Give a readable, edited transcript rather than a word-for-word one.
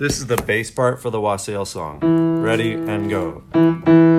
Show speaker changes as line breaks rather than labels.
This is the bass part for the Wassail song. Ready and go.